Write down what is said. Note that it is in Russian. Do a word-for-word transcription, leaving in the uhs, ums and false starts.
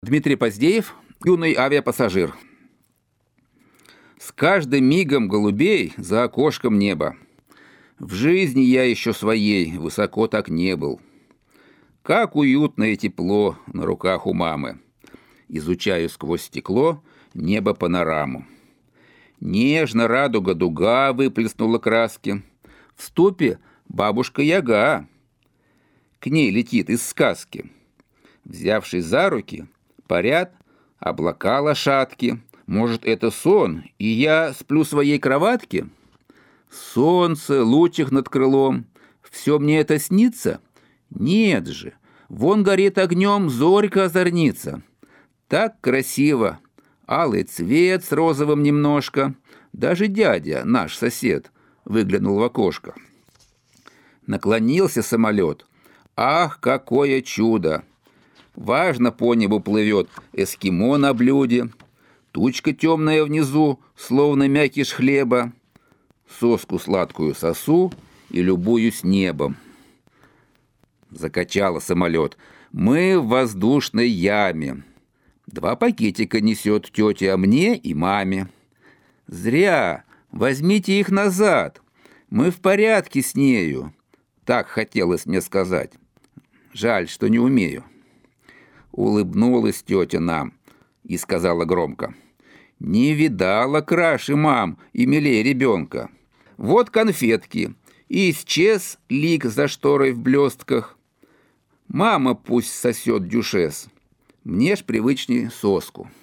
Дмитрий Поздеев, юный авиапассажир. С каждым мигом голубей за окошком неба. В жизни я еще своей высоко так не был. Как уютно и тепло на руках у мамы. Изучаю сквозь стекло небо-панораму. Нежно радуга дуга выплеснула краски. В ступе бабушка-яга. К ней летит из сказки. Взявшись за руки, парят облака лошадки. Может, это сон, и я сплю в своей кроватке? Солнце, лучик над крылом. Все мне это снится? Нет же, вон горит огнем зорька озорница. Так красиво, алый цвет с розовым немножко. Даже дядя, наш сосед, выглянул в окошко. Наклонился самолет. Ах, какое чудо! Важно по небу плывет эскимо на блюде. Тучка темная внизу, словно мякиш хлеба. Соску сладкую сосу и любуюсь небом. Закачало самолет. Мы в воздушной яме. Два пакетика несет тетя мне и маме. Зря, возьмите их назад. Мы в порядке с нею. Так хотелось мне сказать. Жаль, что не умею. Улыбнулась тетя нам и сказала громко: «Не видала краше мам и милее ребенка. Вот конфетки». И исчез лик за шторой в блестках. Мама пусть сосет дюшес. Мне ж привычней соску.